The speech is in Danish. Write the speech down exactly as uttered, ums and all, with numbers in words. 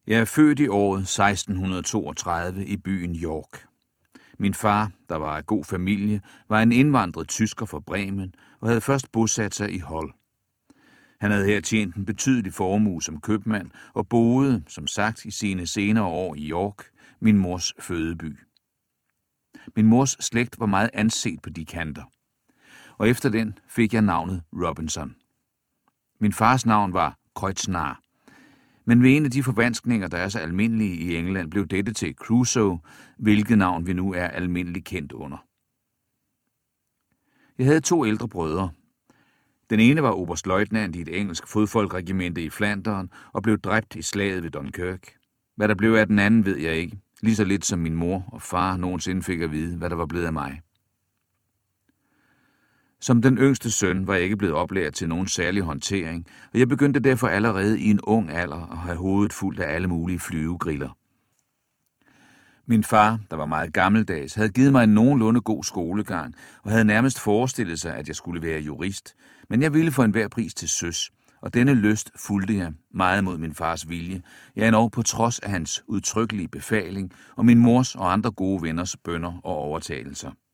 Jeg er født i året seksten toogtredive i byen York. Min far, der var af god familie, var en indvandret tysker fra Bremen og havde først bosat sig i Hull. Han havde her tjent en betydelig formue som købmand og boede, som sagt, i sine senere år i York, min mors fødeby. Min mors slægt var meget anset på de kanter, og efter den fik jeg navnet Robinson. Min fars navn var Kreuznach, men ved en af de forvanskninger, der er så almindelige i England, blev dette til Crusoe, hvilket navn vi nu er almindeligt kendt under. Jeg havde to ældre brødre. Den ene var oberstløjtnant i et engelsk fodfolkregimente i Flandern og blev dræbt i slaget ved Dunkirk. Hvad der blev af den anden, ved jeg ikke. Lige så lidt som min mor og far nogensinde fik at vide, hvad der var blevet af mig. Som den yngste søn var jeg ikke blevet oplært til nogen særlig håndtering, og jeg begyndte derfor allerede i en ung alder at have hovedet fuldt af alle mulige flyvegriller. Min far, der var meget gammeldags, havde givet mig en nogenlunde god skolegang og havde nærmest forestillet sig, at jeg skulle være jurist, men jeg ville for enhver pris til søs, og denne lyst fulgte jeg meget mod min fars vilje, ja endog på trods af hans udtrykkelige befaling og min mors og andre gode venners bønner og overtagelser.